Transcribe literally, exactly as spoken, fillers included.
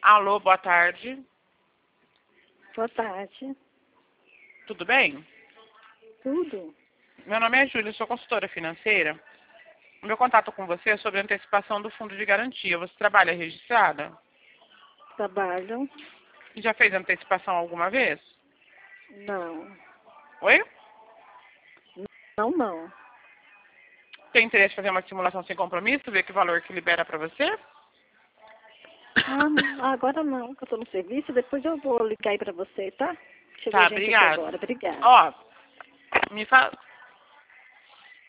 Alô, boa tarde. Boa tarde. Tudo bem? Tudo? Meu nome é Júlia, sou consultora financeira. O meu contato com você é sobre a antecipação do fundo de garantia. Você trabalha registrada? Trabalho? Já fez antecipação alguma vez? Não. Oi? Não, não. Tem interesse em fazer uma simulação sem compromisso, ver que valor que libera para você? Ah, agora não, que eu tô no serviço. Depois eu vou ligar aí pra você, tá? Chegou Tá, gente aqui obrigado. agora. Obrigada. Ó, me fala...